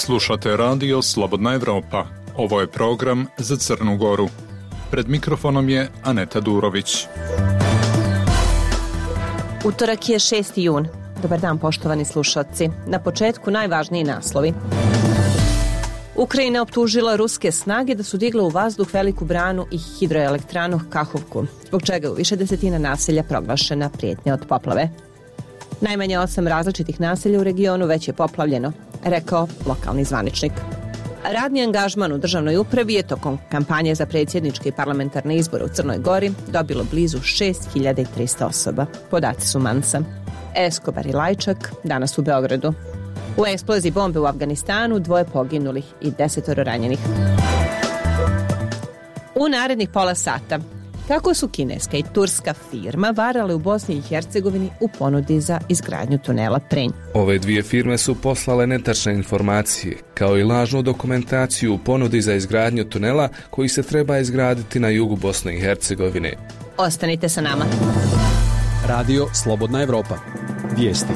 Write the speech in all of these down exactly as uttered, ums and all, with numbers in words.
Slušate radio Slobodna Evropa. Ovo je program za Crnu Goru. Pred mikrofonom je Aneta Durović. Utorak je šesti jun. Dobar dan, poštovani slušalci. Na početku najvažniji naslovi. Ukrajina optužila ruske snage da su digle u vazduh veliku branu i hidroelektranu Kahovku, zbog čega je u više desetina naselja proglašena prijetnja od poplave. Najmanje osam različitih naselja u regionu već je poplavljeno, rekao lokalni zvaničnik. Radni angažman u državnoj upravi je tokom kampanje za predsjedničke i parlamentarne izbore u Crnoj Gori dobilo blizu šest hiljada trista osoba. Podaci su Mansa. Eskobar i Lajčak danas u Beogradu. U eksploziji bombe u Afganistanu dvoje poginulih i desetoro ranjenih. U narednih pola sata, kako su kineska i turska firma varale u Bosni i Hercegovini u ponudi za izgradnju tunela Prenj. Ove dvije firme su poslale netačne informacije, kao i lažnu dokumentaciju u ponudi za izgradnju tunela koji se treba izgraditi na jugu Bosne i Hercegovine. Ostanite sa nama. Radio Slobodna Evropa. Vijesti.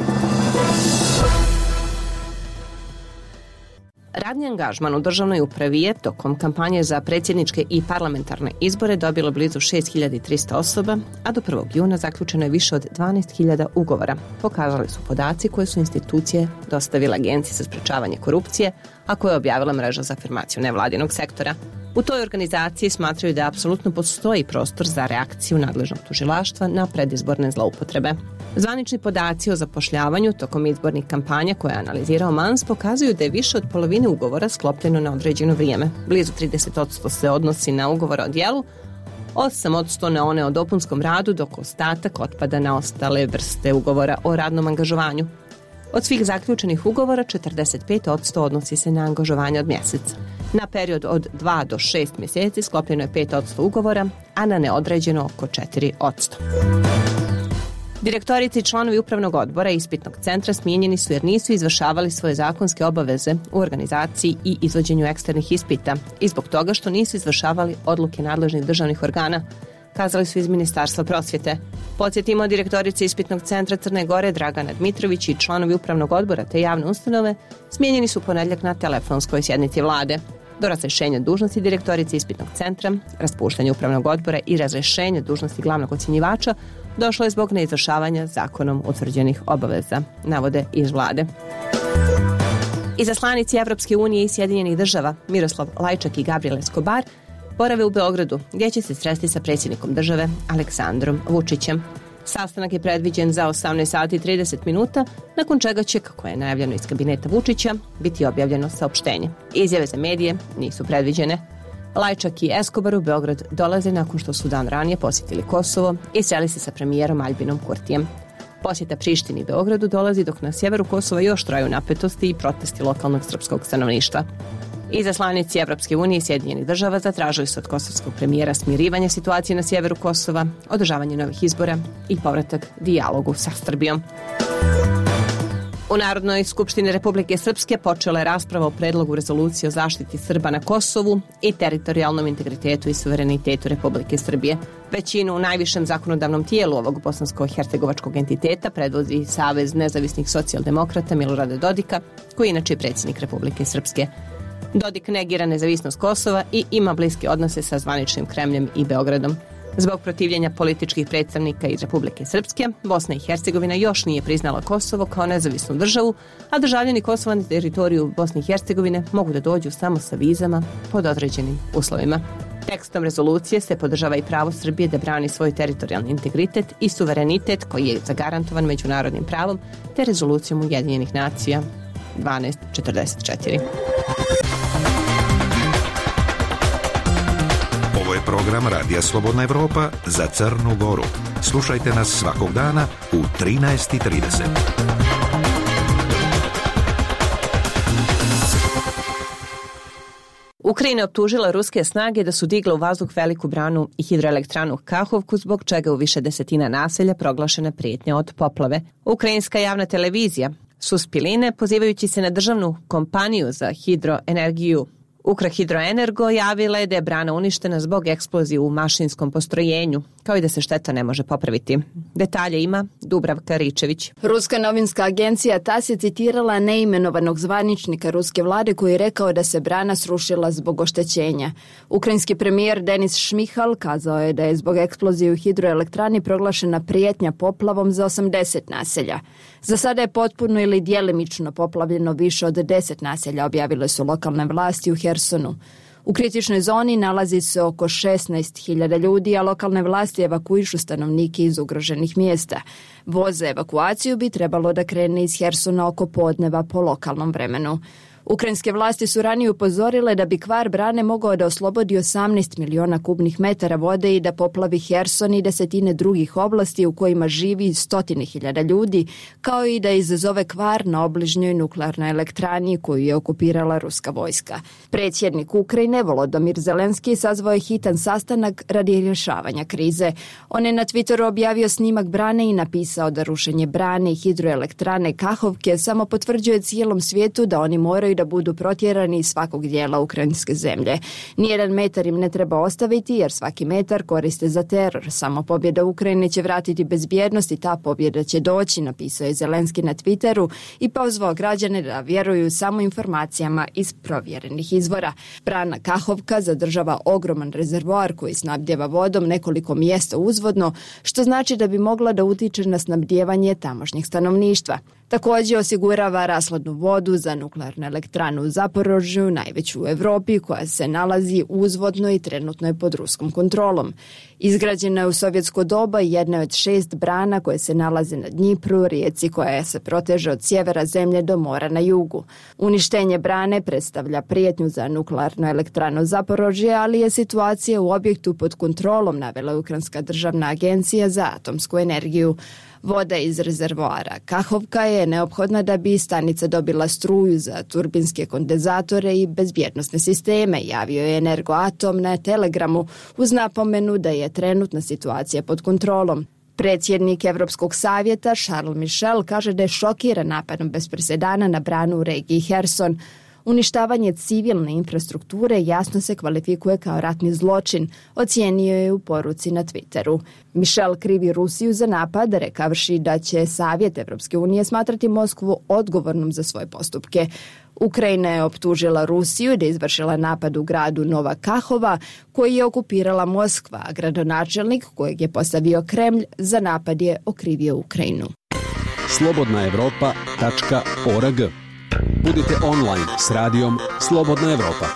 Radni angažman u državnoj upravi je tokom kampanje za predsjedničke i parlamentarne izbore dobilo blizu šest hiljada trista osoba, a do prvog juna zaključeno je više od dvanaest hiljada ugovora. Pokazali su podaci koje su institucije dostavile Agenciji za sprečavanje korupcije, a koje je objavila mreža za afirmaciju nevladinog sektora. U toj organizaciji smatraju da apsolutno postoji prostor za reakciju nadležnog tužilaštva na predizborne zloupotrebe. Zvanični podaci o zapošljavanju tokom izbornih kampanja koje je analizirao Mans pokazuju da je više od polovine ugovora sklopljeno na određeno vrijeme. Blizu trideset posto se odnosi na ugovore o djelu, osam posto na one o dopunskom radu, dok ostatak otpada na ostale vrste ugovora o radnom angažovanju. Od svih zaključenih ugovora četrdeset pet posto odnosi se na angažovanje od mjeseca. Na period od dva do šest mjeseci sklopljeno je pet posto ugovora, a na neodređeno oko četiri posto. Direktorici i članovi upravnog odbora ispitnog centra smijenjeni su jer nisu izvršavali svoje zakonske obaveze u organizaciji i izvođenju eksternih ispita i zbog toga što nisu izvršavali odluke nadležnih državnih organa, kazali su iz Ministarstva prosvjete. Podsjetimo, direktorice ispitnog centra Crne Gore Dragana Dmitrović i članovi upravnog odbora te javne ustanove smijenjeni su ponedjeljak na telefonskoj sjednici vlade. Do razrješenja dužnosti direktorice ispitnog centra, raspuštanja upravnog odbora i razrješenja dužnosti glavnog ocjenjivača došlo je zbog neizvršavanja zakonom utvrđenih obaveza, navode iz vlade. Izaslanici Evropske unije i Sjedinjenih država Miroslav Lajčak i Gabriel Escobar borave u Beogradu, gdje će se sresti sa predsjednikom države Aleksandrom Vučićem. Sastanak je predviđen za osamnaest sati i trideset minuta, nakon čega će, kako je najavljeno iz kabineta Vučića, biti objavljeno saopštenje. Izjave za medije nisu predviđene. Lajčak i Escobar u Beograd dolaze nakon što su dan ranije posjetili Kosovo i sreli se sa premijerom Albinom Kurtijem. Posjeta Prištini i Beogradu dolazi dok na sjeveru Kosova još traju napetosti i protesti lokalnog srpskog stanovništva. Izaslanici Evropske unije i Sjedinjenih država zatražili su od kosovskog premijera smirivanje situacije na sjeveru Kosova, održavanje novih izbora i povratak dijalogu sa Srbijom. U Narodnoj skupštini Republike Srpske počela je rasprava o predlogu rezolucije o zaštiti Srba na Kosovu i teritorijalnom integritetu i suverenitetu Republike Srbije. Većinu u najvišem zakonodavnom tijelu ovog bosansko-hercegovačkog entiteta predvodi Savez nezavisnih socijaldemokrata Milorada Dodika, koji je inače predsjednik Republike Srpske. Dodik negira nezavisnost Kosova i ima bliske odnose sa zvaničnim Kremljem i Beogradom. Zbog protivljenja političkih predstavnika iz Republike Srpske, Bosna i Hercegovina još nije priznala Kosovo kao nezavisnu državu, a državljani Kosova na teritoriju Bosne i Hercegovine mogu da dođu samo sa vizama pod određenim uslovima. Tekstom rezolucije se podržava i pravo Srbije da brani svoj teritorijalni integritet i suverenitet koji je zagarantovan međunarodnim pravom te rezolucijom Ujedinjenih nacija dvanaest četrdeset četiri. Ovo je program Radija Slobodna Evropa za Crnu Goru. Slušajte nas svakog dana u trinaest i trideset. Ukrajina je optužila ruske snage da su digle u vazduh veliku branu i hidroelektranu Kahovku, zbog čega u više desetina naselja proglašena prijetnja od poplave. Ukrajinska javna televizija Suspiline, pozivajući se na državnu kompaniju za hidroenergiju Ukrhidroenergo javila je da je brana uništena zbog eksplozije u mašinskom postrojenju, kao i da se šteta ne može popraviti. Detalje ima Dubravka Ričević. Ruska novinska agencija TASS je citirala neimenovanog zvaničnika ruske vlade koji je rekao da se brana srušila zbog oštećenja. Ukrajinski premijer Denis Šmihal kazao je da je zbog eksplozije u hidroelektrani proglašena prijetnja poplavom za osamdeset naselja. Za sada je potpuno ili djelimično poplavljeno više od deset naselja, objavile su lokalne vlasti u Hersonu. U kritičnoj zoni nalazi se oko šesnaest hiljada ljudi, a lokalne vlasti evakuišu stanovnike iz ugroženih mjesta. Voz za evakuaciju bi trebalo da krene iz Hersona oko podneva po lokalnom vremenu. Ukrajinske vlasti su ranije upozorile da bi kvar brane mogao da oslobodi osamnaest miliona kubnih metara vode i da poplavi Herson i desetine drugih oblasti u kojima živi stotine hiljada ljudi, kao i da izazove kvar na obližnjoj nuklearnoj elektrani koju je okupirala ruska vojska. Predsjednik Ukrajine Volodymyr Zelenski sazvao je hitan sastanak radi rješavanja krize. On je na Twitteru objavio snimak brane i napisao da rušenje brane i hidroelektrane Kahovke samo potvrđuje cijelom svijetu da oni moraju da budu protjerani iz svakog dijela ukrajinske zemlje. Nijedan metar im ne treba ostaviti jer svaki metar koriste za teror. Samo pobjeda Ukrajine će vratiti bezbjednost i ta pobjeda će doći, napisao je Zelenski na Twitteru i pozvao građane da vjeruju samo informacijama iz provjerenih izvora. Brana Kahovka zadržava ogroman rezervoar koji snabdjeva vodom nekoliko mjesta uzvodno, što znači da bi mogla da utiče na snabdjevanje tamošnjeg stanovništva. Također osigurava rasladnu vodu za nuklearnu elektranu u Zaporožju, najveću u Europi, koja se nalazi uzvodno i trenutno je pod ruskom kontrolom. Izgrađena je u sovjetsko doba i jedna od šest brana koje se nalaze na Dnjipru, rijeci koja se proteže od sjevera zemlje do mora na jugu. Uništenje brane predstavlja prijetnju za nuklearnu elektranu Zaporožje, ali je situacija u objektu pod kontrolom, navela Ukrajinska državna agencija za atomsku energiju. Voda iz rezervoara Kahovka je neophodna da bi stanica dobila struju za turbinske kondenzatore i bezbjednosne sisteme, javio je Energoatom na Telegramu uz napomenu da je trenutna situacija pod kontrolom. Predsjednik Europskog savjeta Charles Michel kaže da je šokiran napadom bez presedana na branu u regiji Herson. Uništavanje civilne infrastrukture jasno se kvalifikuje kao ratni zločin, ocijenio je u poruci na Twitteru. Michel krivi Rusiju za napad, rekavši da će Savjet Evropske unije smatrati Moskvu odgovornom za svoje postupke. Ukrajina je optužila Rusiju da je izvršila napad u gradu Nova Kahova, koji je okupirala Moskva, a gradonačelnik kojeg je postavio Kremlj za napad je okrivio Ukrajinu. slobodna evropa tačka org. Budite online s radijom Slobodna Evropa.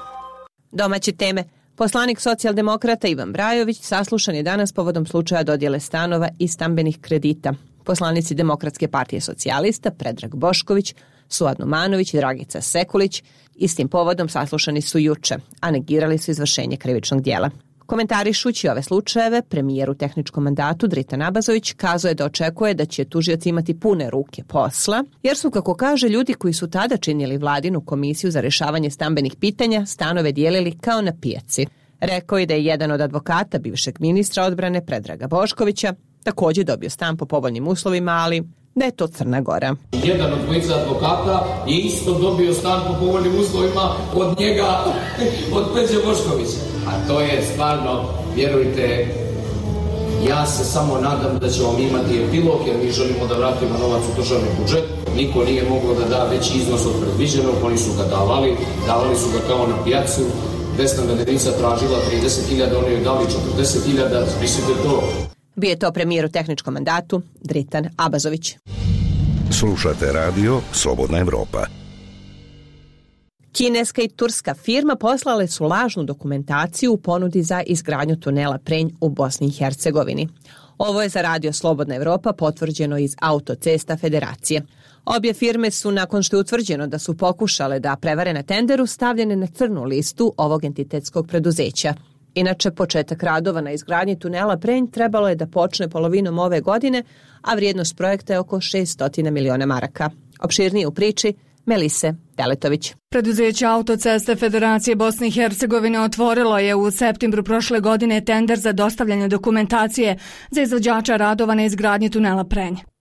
Domaće teme. Poslanik socijaldemokrata Ivan Brajović saslušan je danas povodom slučaja dodjele stanova i stambenih kredita. Poslanici Demokratske partije socijalista Predrag Bošković, Suad Numanović i Dragica Sekulić istim povodom saslušani su juče, a negirali su izvršenje krivičnog djela. Komentarišući ove slučajeve, premijer u tehničkom mandatu Dritan Abazović kazao je da očekuje da će tužioci imati pune ruke posla, jer su, kako kaže, ljudi koji su tada činili vladinu komisiju za rješavanje stambenih pitanja stanove dijelili kao na pijaci. Rekao je da je jedan od advokata bivšeg ministra odbrane Predraga Boškovića također dobio stan po povoljnim uslovima, ali da je to Crna Gora. Jedan od dvojica advokata je isto dobio stan po povoljnim uslovima od njega, od Peđe Boškovića. A to je stvarno, vjerujte, ja se samo nadam da ćemo imati epilog, jer mi želimo da vratimo novac u državni budžet. Niko nije mogao da da veći iznos od predviđenog, oni su ga davali, davali su ga kao na pijacu. Vesna Mederica tražila trideset hiljada, oni joj dali četrdeset hiljada, mislite to. Bio je to premijer u tehničkom mandatu Dritan Abazović. Slušate radio Slobodna Evropa. Kineska i turska firma poslale su lažnu dokumentaciju u ponudi za izgradnju tunela Prenj u Bosni i Hercegovini. Ovo je za radio Slobodna Evropa potvrđeno iz Autocesta Federacije. Obje firme su, nakon što je utvrđeno da su pokušale da prevare na tenderu, stavljene na crnu listu ovog entitetskog preduzeća. Inače, početak radova na izgradnji tunela Prenj trebalo je da počne polovinom ove godine, a vrijednost projekta je oko šessto miliona maraka. Opširnije u priči Melise Teletović. Preduzeće Autoceste Federacije Bosne i Hercegovine otvorilo je u septembru prošle godine tender za dostavljanje dokumentacije za izvođača radova na izgradnji tunela Prenj.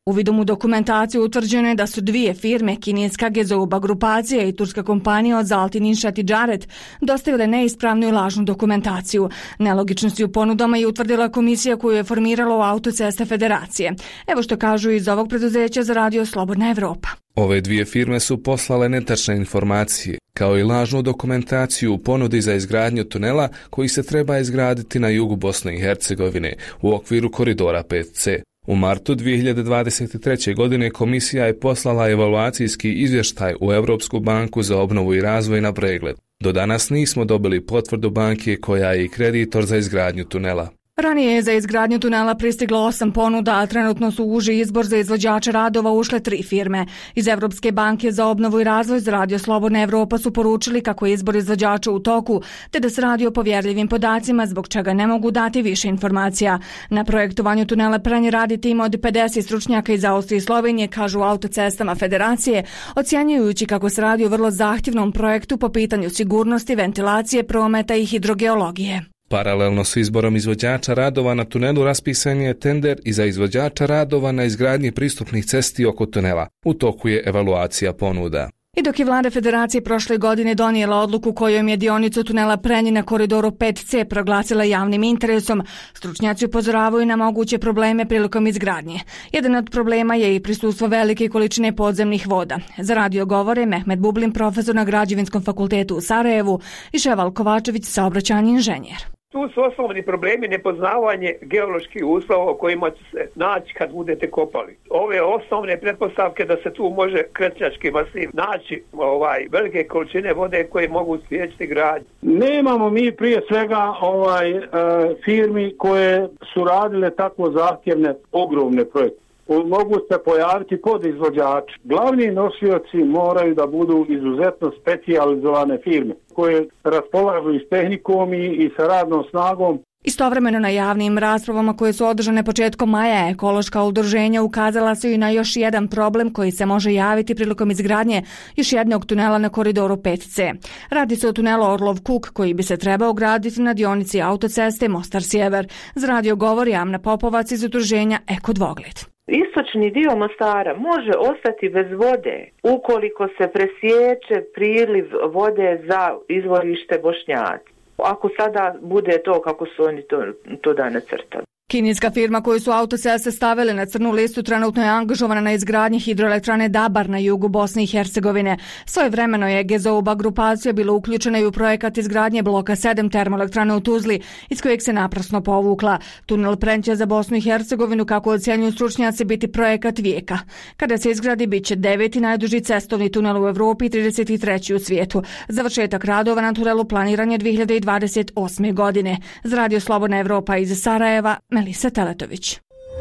Uvidom u dokumentaciju utvrđeno je da su dvije firme, kineska Gezouba grupacija i turska kompanija od Zaltin Inšat i Džaret, dostavile neispravnu i lažnu dokumentaciju. Nelogičnosti u ponudama je utvrdila komisija koju je formirala Autocesta Federacije. Evo što kažu iz ovog preduzeća za radio Slobodna Evropa. Ove dvije firme su poslale netačne informacije, kao i lažnu dokumentaciju u ponudi za izgradnju tunela koji se treba izgraditi na jugu Bosne i Hercegovine u okviru koridora pet ce. U martu dvije hiljade dvadeset treće. godine komisija je poslala evaluacijski izvještaj u Europsku banku za obnovu i razvoj na pregled. Do danas nismo dobili potvrdu banke koja je i kreditor za izgradnju tunela. Ranije je za izgradnju tunela pristiglo osam ponuda, a trenutno su u uži izbor za izvođača radova ušle tri firme. Iz Evropske banke za obnovu i razvoj za radio Slobodna Evropa su poručili kako je izbor izvođača u toku, te da se radi o povjerljivim podacima, zbog čega ne mogu dati više informacija. Na projektovanju tunela Prenje radi tim od pedeset stručnjaka iz Austrije i Slovenije, kažu u Autocestama Federacije, ocjenjujući kako se radi o vrlo zahtjevnom projektu po pitanju sigurnosti, ventilacije, prometa i hidrogeologije. Paralelno s izborom izvođača radova na tunelu raspisan je tender i za izvođača radova na izgradnji pristupnih cesti oko tunela. U toku je evaluacija ponuda. I dok je vlada Federacije prošle godine donijela odluku kojom je dionicu tunela Prenje na koridoru pet ce proglasila javnim interesom, stručnjaci upozoravaju na moguće probleme prilikom izgradnje. Jedan od problema je i prisustvo velike količine podzemnih voda. Za radio govore Mehmet Bublin, profesor na Građevinskom fakultetu u Sarajevu, i Ševal Kovačević, saobraćajni inženjer. Tu su osnovni problemi nepoznavanje geoloških uslova u kojima će se naći kad budete kopali. Ove osnovne pretpostavke da se tu može kretnjački masiv naći ovaj, velike količine vode koje mogu spriječiti gradnju. Nemamo mi prije svega ovaj e, firmi koje su radile tako zahtjevne, ogromne projekte. Mogu se pojaviti podizvođači. Glavni nosioci moraju da budu izuzetno specijalizovane firme koje raspolažu i s tehnikom i, i sa radnom snagom. Istovremeno na javnim raspravama koje su održane početkom maja, ekološka udruženja ukazala su i na još jedan problem koji se može javiti prilikom izgradnje još jednog tunela na koridoru pet ce. Radi se o tunelu Orlov Kuk koji bi se trebao graditi na dionici autoceste Mostar Sjever. Za radio govori Amna Popovac iz udruženja Eko Dvogled. Istočni dio Mostara može ostati bez vode ukoliko se presječe priliv vode za izvorište Bošnjaci. Ako sada bude to kako su oni to, to da nacrtali. Kineska firma koju su Autoceste stavile na crnu listu trenutno je angažovana na izgradnji hidroelektrane Dabar na jugu Bosne i Hercegovine. Svojevremeno je Gezouba grupacija bila uključena i u projekat izgradnje bloka sedam termoelektrane u Tuzli, iz kojeg se naprasno povukla. Tunel Prenje za Bosnu i Hercegovinu, kako ocjenjuju stručnjaci, biti projekat vijeka. Kada se izgradi, bit će deveti najduži cestovni tunel u Evropi i trideset treći u svijetu. Završetak radova na tunelu planiran je dvije hiljade dvadeset osme. godine. Za radio Slobodna Evropa iz Sarajeva, Melisa Teletović.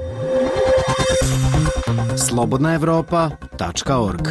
slobodna evropa tačka org.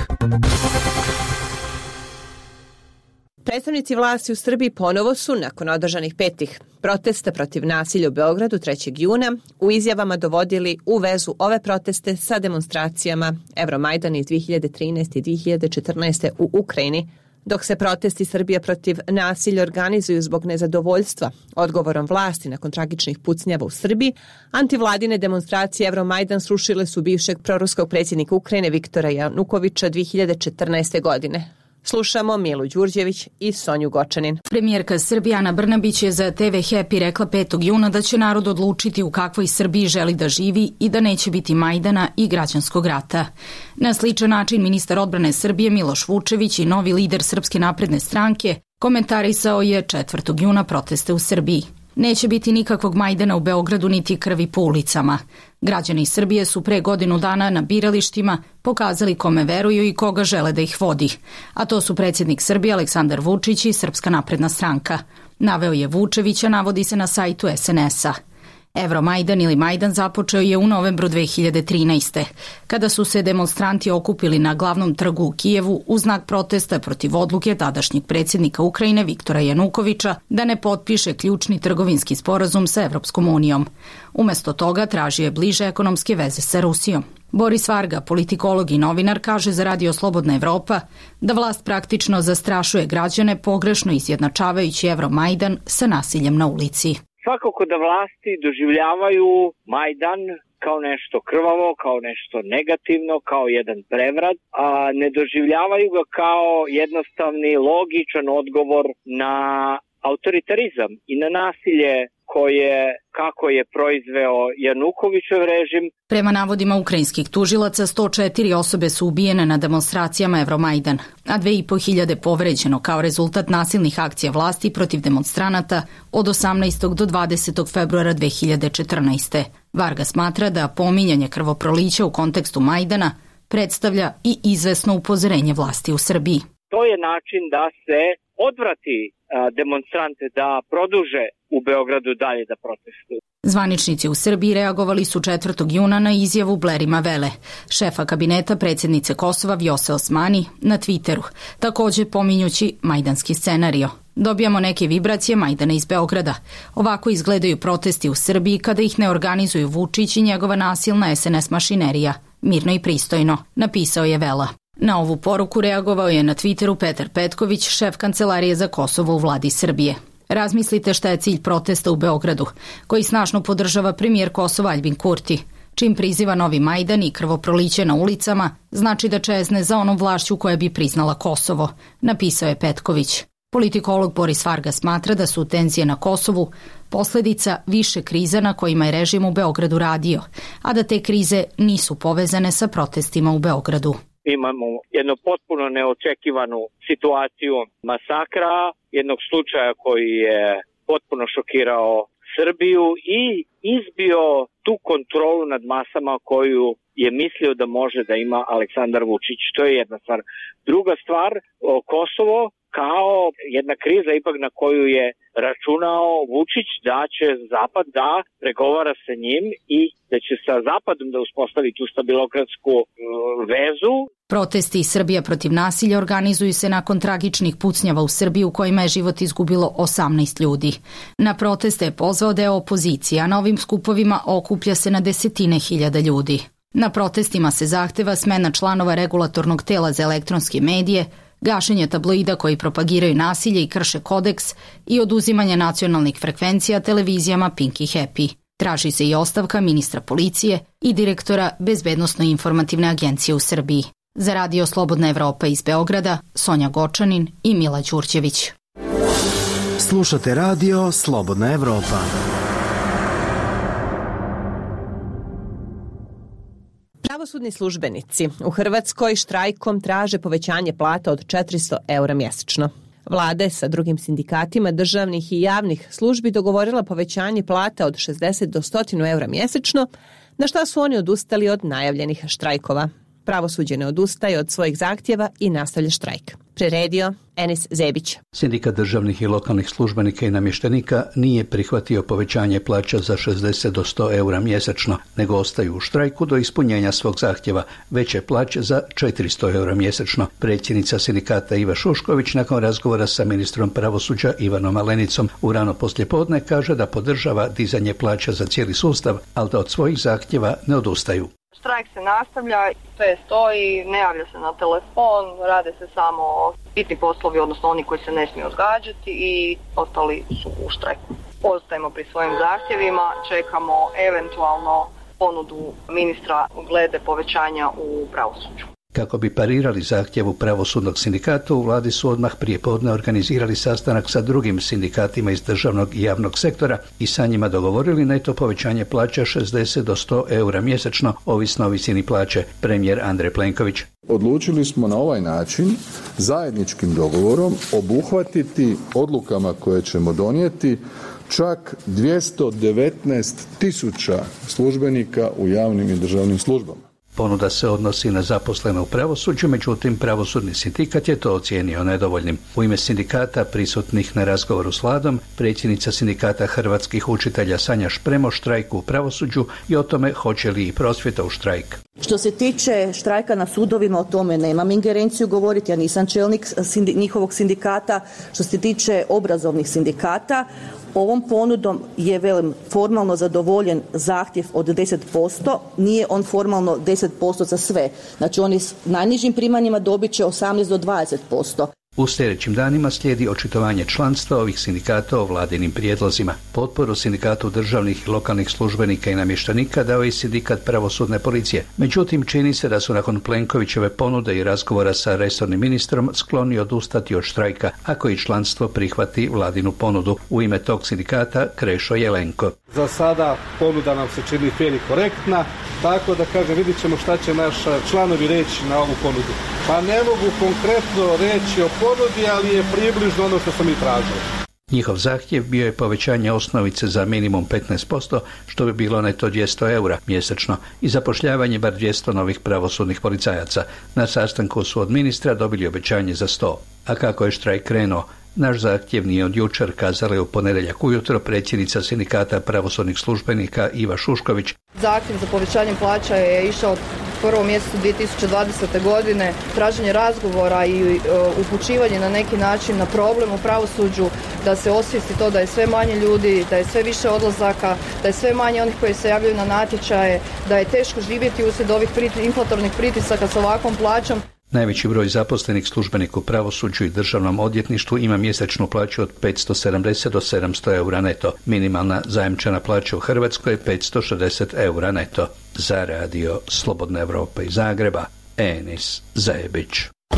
Predstavnici vlasti u Srbiji ponovo su, nakon održanih petih protesta protiv nasilja u Beogradu trećeg juna, u izjavama dovodili u vezu ove proteste sa demonstracijama Euromajdan iz dvije hiljade trinaeste. i dvije hiljade četrnaeste. u Ukrajini, dok se protesti Srbije protiv nasilja organizuju zbog nezadovoljstva odgovorom vlasti nakon tragičnih pucnjava u Srbiji, antivladine demonstracije Euromajdan srušile su bivšeg proruskog predsjednika Ukrajine Viktora Janukovića dvije hiljade četrnaeste. godine. Slušamo Milu Đurđević i Sonju Gočanin. Premijerka Srbije Ana Brnabić je za te ve Happy rekla petog juna da će narod odlučiti u kakvoj Srbiji želi da živi i da neće biti Majdana i građanskog rata. Na sličan način ministar odbrane Srbije Miloš Vučević i novi lider Srpske napredne stranke komentarisao je četvrtog juna proteste u Srbiji. Neće biti nikakvog Majdana u Beogradu niti krvi po ulicama. Građani Srbije su pre godinu dana na biralištima pokazali kome veruju i koga žele da ih vodi. A to su predsjednik Srbije Aleksandar Vučić i Srpska napredna stranka. Naveo je Vučevića, navodi se na sajtu es en es-a. Euromajdan ili Majdan započeo je u novembru dve hiljade trinaeste. kada su se demonstranti okupili na glavnom trgu u Kijevu u znak protesta protiv odluke tadašnjeg predsjednika Ukrajine Viktora Janukovića da ne potpiše ključni trgovinski sporazum sa Evropskom unijom. Umesto toga tražio je bliže ekonomske veze sa Rusijom. Boris Varga, politikolog i novinar, kaže za Radio Slobodna Evropa da vlast praktično zastrašuje građane pogrešno izjednačavajući Euromajdan sa nasiljem na ulici. Svakako da vlasti doživljavaju Majdan kao nešto krvavo, kao nešto negativno, kao jedan prevrat, a ne doživljavaju ga kao jednostavni, logičan odgovor na autoritarizam i na nasilje koje, kako je proizveo Janukovićev režim. Prema navodima ukrajinskih tužilaca, sto četiri osobe su ubijene na demonstracijama Euromajdan, a dve i po hiljade povređeno kao rezultat nasilnih akcija vlasti protiv demonstranata od osamnaestog do dvadesetog februara dve hiljade četrnaeste. Varga smatra da pominjanje krvoprolića u kontekstu Majdana predstavlja i izvesno upozorenje vlasti u Srbiji. To je način da se odvrati demonstrante da produže u Beogradu dalje da protestuju. Zvaničnici u Srbiji reagovali su četvrtog juna na izjavu Blerima Vele, šefa kabineta predsjednice Kosova Vjose Osmani, na Twitteru, takođe pominjući majdanski scenario. Dobijamo neke vibracije Majdana iz Beograda. Ovako izgledaju protesti u Srbiji kada ih ne organizuju Vučić i njegova nasilna es en es mašinerija. Mirno i pristojno, napisao je Vela. Na ovu poruku reagovao je na Twitteru Petar Petković, šef Kancelarije za Kosovo u vladi Srbije. Razmislite šta je cilj protesta u Beogradu, koji snažno podržava premijer Kosova Aljbin Kurti. Čim priziva novi Majdan i krvoproliće na ulicama, znači da čezne za onom vlašću koja bi priznala Kosovo, napisao je Petković. Politikolog Boris Varga smatra da su tenzije na Kosovu posledica više kriza na kojima je režim u Beogradu radio, a da te krize nisu povezane sa protestima u Beogradu. Imamo jednu potpuno neočekivanu situaciju masakra, jednog slučaja koji je potpuno šokirao Srbiju i izbio tu kontrolu nad masama koju je mislio da može da ima Aleksandar Vučić. To je jedna stvar. Druga stvar, Kosovo kao jedna kriza ipak na koju je računao Vučić da će Zapad da pregovara sa njim i da će sa Zapadom da uspostavi tu stabilokratsku vezu. Protesti Srbija protiv nasilja organizuju se nakon tragičnih pucnjava u Srbiji u kojima je život izgubilo osamnaest ljudi. Na proteste je pozvao deo opozicije, a na ovim skupovima okuplja se na desetine hiljada ljudi. Na protestima se zahteva smena članova regulatornog tela za elektronske medije, gašenje tabloida koji propagiraju nasilje i krše kodeks i oduzimanje nacionalnih frekvencija televizijama Pink i Happy. Traži se i ostavka ministra policije i direktora Bezbednosno-informativne agencije u Srbiji. Za Radio Slobodna Evropa iz Beograda, Sonja Gočanin i Mila Đurđević. Slušate Radio Slobodna Evropa. Pravosudni službenici u Hrvatskoj štrajkom traže povećanje plata od četiristo eura mjesečno. Vlada je sa drugim sindikatima državnih i javnih službi dogovorila povećanje plata od šezdeset do sto eura mjesečno, na šta su oni odustali od najavljenih štrajkova. Pravosuđe ne odustaje od svojih zahtjeva i nastavlja štrajk. Priredio Enis Zebić. Sindikat državnih i lokalnih službenika i namještenika nije prihvatio povećanje plaća za šezdeset do sto eura mjesečno, nego ostaju u štrajku do ispunjenja svog zahtjeva veće plaće za četiristo eura mjesečno. Predsjednica sindikata Iva Šušković nakon razgovora sa ministrom pravosuđa Ivanom Malenicom u rano poslijepodne kaže da podržava dizanje plaća za cijeli sustav, ali da od svojih zahtjeva ne odustaju. Štrajk se nastavlja, sve stoji, ne javlja se na telefon, rade se samo bitni poslovi, odnosno oni koji se ne smiju odgađati i ostali su u štrajku. Ostajemo pri svojim zahtjevima, čekamo eventualno ponudu ministra glede povećanja u pravosuđu. Kako bi parirali zahtjevu pravosudnog sindikata, u vladi su odmah prije podne organizirali sastanak sa drugim sindikatima iz državnog i javnog sektora i sa njima dogovorili neto povećanje plaća šezdeset do sto eura mjesečno, ovisno o visini plaće. Premijer Andrej Plenković. Odlučili smo na ovaj način zajedničkim dogovorom obuhvatiti odlukama koje ćemo donijeti čak dvjesto devetnaest tisuća službenika u javnim i državnim službama. Ponuda se odnosi na zaposlene u pravosuđu, međutim pravosudni sindikat je to ocijenio nedovoljnim. U ime sindikata prisutnih na razgovoru s vladom, predsjednica sindikata hrvatskih učitelja Sanja Špremo štrajku u pravosuđu i o tome hoće li i prosvjeta u štrajk. Što se tiče štrajka na sudovima, o tome nemam ingerenciju govoriti, ja nisam čelnik sindi- njihovog sindikata. Što se tiče obrazovnih sindikata, ovom ponudom je velim formalno zadovoljen zahtjev od deset posto, nije on formalno deset posto za sve. Znači oni s najnižim primanjima dobit će osamnaest do dvadeset posto. U sljedećim danima slijedi očitovanje članstva ovih sindikata o vladinim prijedlozima. Potporu sindikatu državnih i lokalnih službenika i namještenika dao je sindikat pravosudne policije. Međutim, čini se da su nakon Plenkovićeve ponude i razgovora sa resornim ministrom skloni odustati od štrajka ako i članstvo prihvati vladinu ponudu. U ime tog sindikata Krešo Jelenko. Za sada ponuda nam se čini fer i korektna, tako da kažem vidit ćemo šta će naš članovi reći na ovu ponudu. Pa ne mogu konkretno reći o ponudi, ali je približno ono što smo mi tražili. Njihov zahtjev bio je povećanje osnovice za minimum petnaest posto, što bi bilo neto dvjesto eura mjesečno i zapošljavanje bar dvjesto novih pravosudnih policajaca. Na sastanku su od ministra dobili obećanje za sto. A kako je štrajk krenuo? Naš zahtjev nije od jučer, kazala je u ponedjeljak ujutro predsjednica sindikata pravosudnih službenika Iva Šušković. Zahtjev za povećanjem plaća je išao u prvom mjesecu dvije tisuće dvadesete. godine, traženje razgovora i uh, upućivanje na neki način na problem u pravosuđu, da se osvijesti to da je sve manje ljudi, da je sve više odlazaka, da je sve manje onih koji se javljaju na natječaje, da je teško živjeti uslijed ovih prit- inflatornih pritisaka sa ovakvom plaćom. Najveći broj zaposlenih službenika u pravosuđu i državnom odvjetništvu ima mjesečnu plaću od petsto sedamdeset do sedamsto eura neto. Minimalna zajamčena plaća u Hrvatskoj je petsto šezdeset eura neto. Za radio Slobodna Evropa iz Zagreba, Enis Zajebić.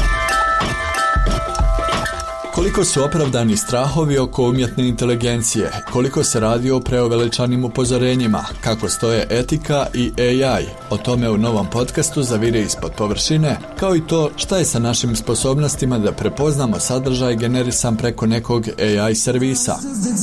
Koliko su opravdani strahovi oko umjetne inteligencije, koliko se radi o preuveličanim upozorenjima, kako stoje etika i A I, o tome u novom podcastu Zavire ispod površine, kao i to šta je sa našim sposobnostima da prepoznamo sadržaj generisan preko nekog A I servisa.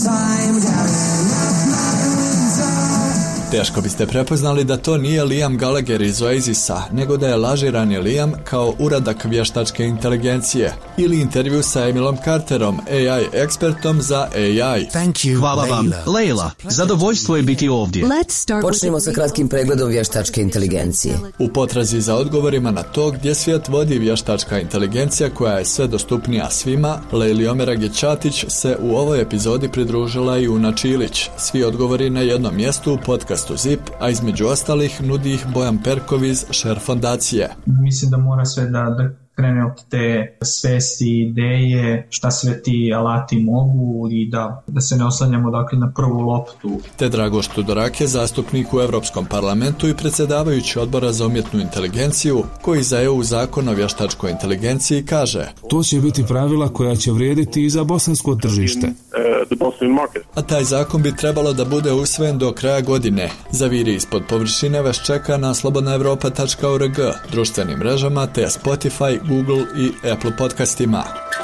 Teško biste prepoznali da to nije Liam Gallagher iz Oasisa, nego da je lažirani Liam kao uradak vještačke inteligencije ili intervju sa Emilom Carterom, A I ekspertom za A I. Thank you, Hvala vam. Leila, zadovoljstvo je biti ovdje. Počnemo sa kratkim pregledom vještačke inteligencije. U potrazi za odgovorima na to gdje svijet vodi vještačka inteligencija koja je sve dostupnija svima, Leili Omerag Ćatić se u ovoj epizodi pridružila i Una Čilić. Svi odgovori na jednom mjestu u podcastu Zip, a između ostalih nudi ih Bojan Perkov iz Share fondacije. Mislim da mora sve da, da krene od te svesti, ideje, šta sve ti alati mogu i da, da se ne oslanjamo dakle na prvu loptu. Te Dragoš Tudorak je zastupnik u Europskom parlamentu i predsjedavajući odbora za umjetnu inteligenciju, koji za E U zakon o vještačkoj inteligenciji kaže: To će biti pravila koja će vrijediti i za bosansko tržište. A taj zakon bi trebalo da bude usvojen do kraja godine. Zaviri ispod površine vas čeka na slobodna evropa tačka org, društvenim mrežama te Spotify, Google i Apple podcastima.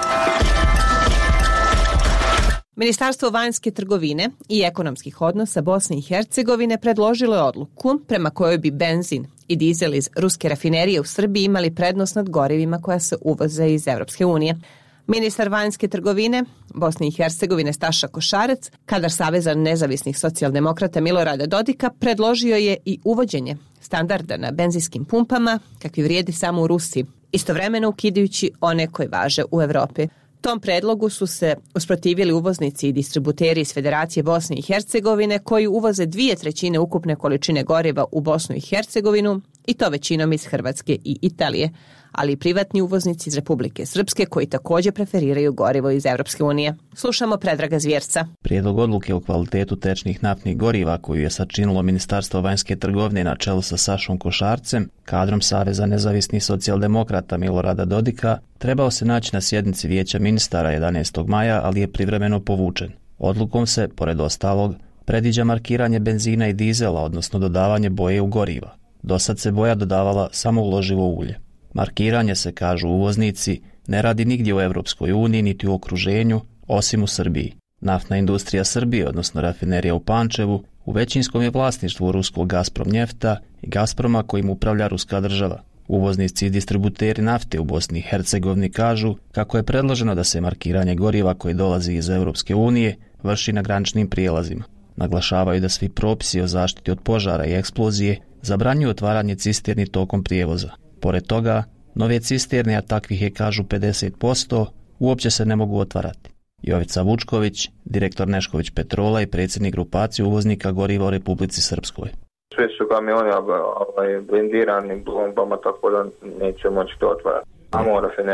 Ministarstvo vanjske trgovine i ekonomskih odnosa Bosne i Hercegovine predložilo je odluku prema kojoj bi benzin i dizel iz ruske rafinerije u Srbiji imali prednost nad gorivima koja se uvoze iz Evropske unije. Ministar vanjske trgovine Bosne i Hercegovine Staša Košarec, kadar Saveza nezavisnih socijaldemokrata Milorada Dodika, predložio je i uvođenje standarda na benzinskim pumpama, kakvi vrijedi samo u Rusiji, istovremeno ukidajući one koje važe u Evropi. Tom predlogu su se usprotivili uvoznici i distributeri iz Federacije Bosne i Hercegovine, koji uvoze dvije trećine ukupne količine goriva u Bosnu i Hercegovinu, i to većinom iz Hrvatske i Italije, ali i privatni uvoznici iz Republike Srpske koji također preferiraju gorivo iz Evropske unije. Slušamo Predraga Zvjerca. Prijedlog odluke o kvalitetu tečnih naftnih goriva koju je sačinilo Ministarstvo vanjske trgovine na čelu sa Sašom Košarcem, kadrom Saveza nezavisnih socijaldemokrata Milorada Dodika, trebao se naći na sjednici Vijeća ministara jedanaestog maja, ali je privremeno povučen. Odlukom se, pored ostalog, predviđa markiranje benzina i dizela, odnosno dodavanje boje u goriva. Dosad se boja dodavala samo u loživo ulje. Markiranje se, kažu uvoznici, ne radi nigdje u Europskoj uniji niti u okruženju, osim u Srbiji. Naftna industrija Srbije, odnosno rafinerija u Pančevu, u većinskom je vlasništvu ruskog Gazprom Njefta i Gazproma kojim upravlja ruska država. Uvoznici i distributeri nafte u Bosni i Hercegovini kažu kako je predloženo da se markiranje goriva koje dolazi iz Europske unije vrši na graničnim prijelazima. Naglašavaju da svi propisi o zaštiti od požara i eksplozije zabranjuju otvaranje cisterni tokom prijevoza. Pored toga, nove cisterne, a takvih je kažu pedeset posto, uopće se ne mogu otvarati. Jovica Vučković, direktor Nešković Petrola i predsjednik grupacije uvoznika goriva u Republici Srpskoj. Svi su kamioni ovaj, blindirani bombama, tako da neće moći to otvarati. Samo u rafineriji.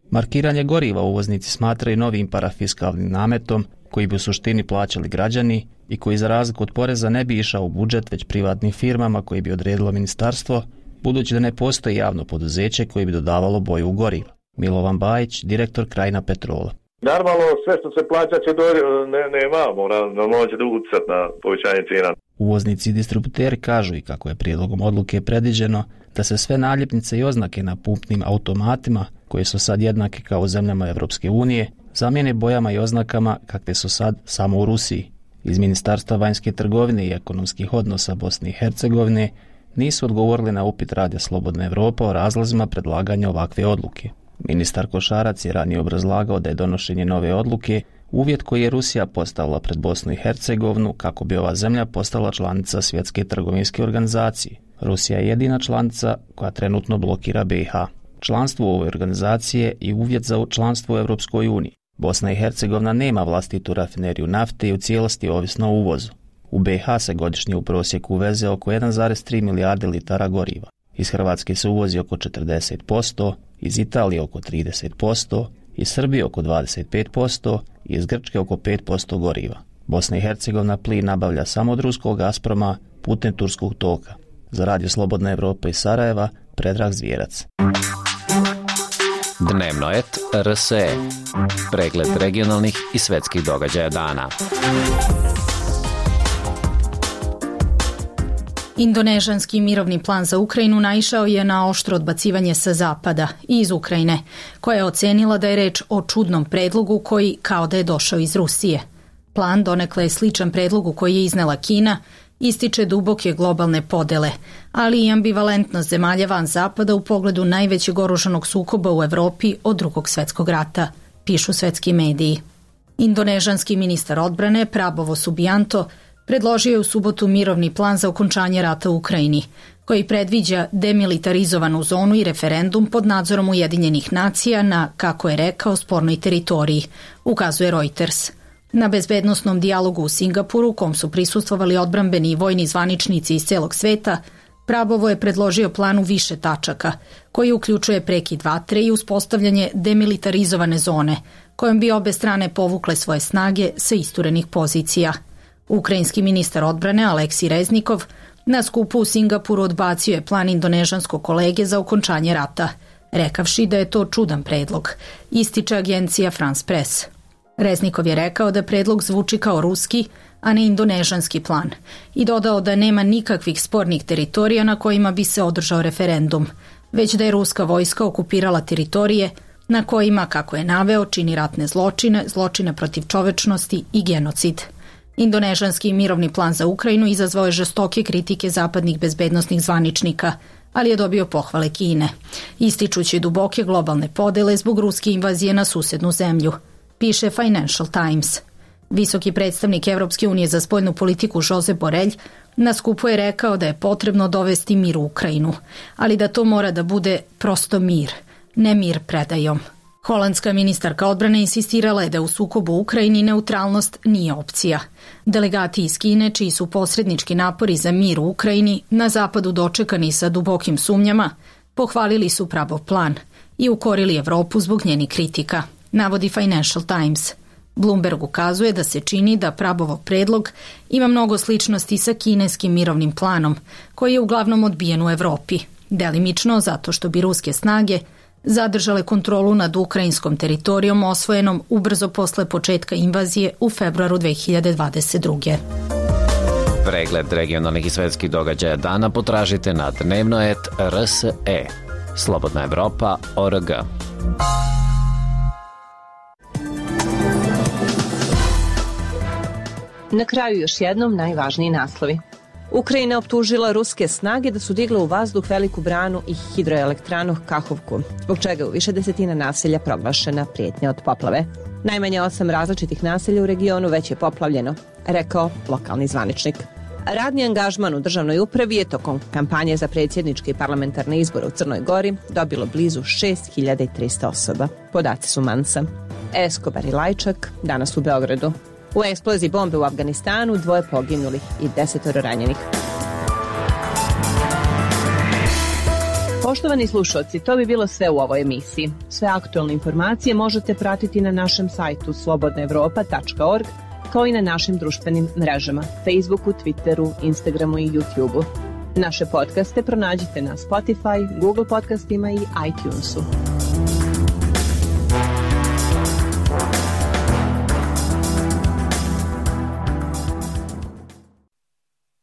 Markiranje goriva uvoznici smatraju novim parafiskalnim nametom koji bi u suštini plaćali građani i koji za razliku od poreza ne bi išao u budžet već privatnim firmama koji bi odredilo ministarstvo, budući da ne postoji javno poduzeće koje bi dodavalo boju u gorivo. Milovan Bajić, direktor Krajina Petrola. Normalno, sve što se plaća će do, ne, nema, mora, normalno će da utjecati na povećanje cijena. Uvoznici i distributeri kažu i kako je prijedlogom odluke predviđeno da se sve naljepnice i oznake na pumpnim automatima, koje su sad jednake kao u zemljama Evropske unije, zamijene bojama i oznakama kakve su sad samo u Rusiji. Iz Ministarstva vanjske trgovine i ekonomskih odnosa Bosne i Hercegovine nisu odgovorili na upit Radija Slobodna Evropa o razlozima predlaganja ovakve odluke. Ministar Košarac je ranije obrazlagao da je donošenje nove odluke uvjet koji je Rusija postavila pred Bosnu i Hercegovinu kako bi ova zemlja postala članica Svjetske trgovinske organizacije. Rusija je jedina članica koja trenutno blokira B i H. Članstvo u ovoj organizaciji je i uvjet za članstvo u Europskoj uniji. Bosna i Hercegovina nema vlastitu rafineriju nafte i u cijelosti ovisno o uvozu. U B i H se godišnje u prosjeku uveze oko jedan zarez tri milijarde litara goriva. Iz Hrvatske se uvozi oko četrdeset posto, iz Italije oko trideset posto, iz Srbije oko dvadeset pet posto i iz Grčke oko pet posto goriva. Bosna i Hercegovina plin nabavlja samo od ruskog Gazproma putem turskog toka. Za Radio Slobodna Evropa iz Sarajeva, Predrag Zvijerac. Dnevnoet R S E. Pregled regionalnih i svetskih događaja dana. Indonežanski mirovni plan za Ukrajinu naišao je na oštro odbacivanje sa zapada i iz Ukrajine, koja je ocenila da je reč o čudnom predlogu koji kao da je došao iz Rusije. Plan donekle je sličan predlogu koji je iznela Kina, ističe duboke globalne podele, ali i ambivalentnost zemalja van zapada u pogledu najvećeg oružanog sukoba u Evropi od drugog svjetskog rata, pišu svetski mediji. Indonežanski ministar odbrane Prabowo Subianto predložio je u subotu mirovni plan za okončanje rata u Ukrajini, koji predviđa demilitarizovanu zonu i referendum pod nadzorom Ujedinjenih nacija na, kako je rekao, spornoj teritoriji, ukazuje Reuters. Na bezbednosnom dijalogu u Singapuru, u kom su prisustvovali odbrambeni i vojni zvaničnici iz celog sveta, Prabowo je predložio plan u više tačaka, koji uključuje prekid vatre i uspostavljanje demilitarizovane zone, kojom bi obe strane povukle svoje snage sa isturenih pozicija. Ukrajinski ministar odbrane Aleksij Reznikov na skupu u Singapuru odbacio je plan indonežanskog kolege za okončanje rata, rekavši da je to čudan predlog, ističe agencija France Press. Reznikov je rekao da predlog zvuči kao ruski, a ne indonežanski plan, i dodao da nema nikakvih spornih teritorija na kojima bi se održao referendum, već da je ruska vojska okupirala teritorije na kojima, kako je naveo, čini ratne zločine, zločine protiv čovečnosti i genocid. Indonežanski mirovni plan za Ukrajinu izazvao je žestoke kritike zapadnih bezbednosnih zvaničnika, ali je dobio pohvale Kine, ističući duboke globalne podele zbog ruske invazije na susednu zemlju, piše Financial Times. Visoki predstavnik Evropske unije za spoljnu politiku Josep Borrell na skupu je rekao da je potrebno dovesti mir u Ukrajinu, ali da to mora da bude prosto mir, ne mir predajom. Holandska ministarka odbrane insistirala je da u sukobu u Ukrajini neutralnost nije opcija. Delegati iz Kine, čiji su posrednički napori za mir u Ukrajini na zapadu dočekani sa dubokim sumnjama, pohvalili su Pravov plan i ukorili Evropu zbog njenih kritika, navodi Financial Times. Bloomberg ukazuje da se čini da Pravov predlog ima mnogo sličnosti sa kineskim mirovnim planom, koji je uglavnom odbijen u Evropi, delimično zato što bi ruske snage zadržale kontrolu nad ukrajinskom teritorijom osvojenom ubrzo posle početka invazije u februaru dve hiljade dvadeset druge. Pregled regionalnih i svetskih događaja dana potražite na dnevnoet R S E. Slobodna Evropa O R G. Na kraju još jednom najvažniji naslovi. Ukrajina optužila ruske snage da su digle u vazduh veliku branu i hidroelektranu Kahovku, zbog čega u više desetina naselja proglašena prijetnja od poplave. Najmanje osam različitih naselja u regionu već je poplavljeno, rekao lokalni zvaničnik. Radni angažman u državnoj upravi je tokom kampanje za predsjedničke i parlamentarne izbore u Crnoj Gori dobilo blizu šest hiljada trista osoba. Podaci su Mansa. Eskobar i Lajčak danas u Beogradu. U eksploziji bombe u Afganistanu dvoje poginulih i desetoro ranjenih. Poštovani slušalci, to bi bilo sve u ovoj emisiji. Sve aktualne informacije možete pratiti na našem sajtu slobodna evropa tačka org, kao i na našim društvenim mrežama, Facebooku, Twitteru, Instagramu i YouTubeu. Naše podcaste pronađite na Spotify, Google podcastima i iTunesu.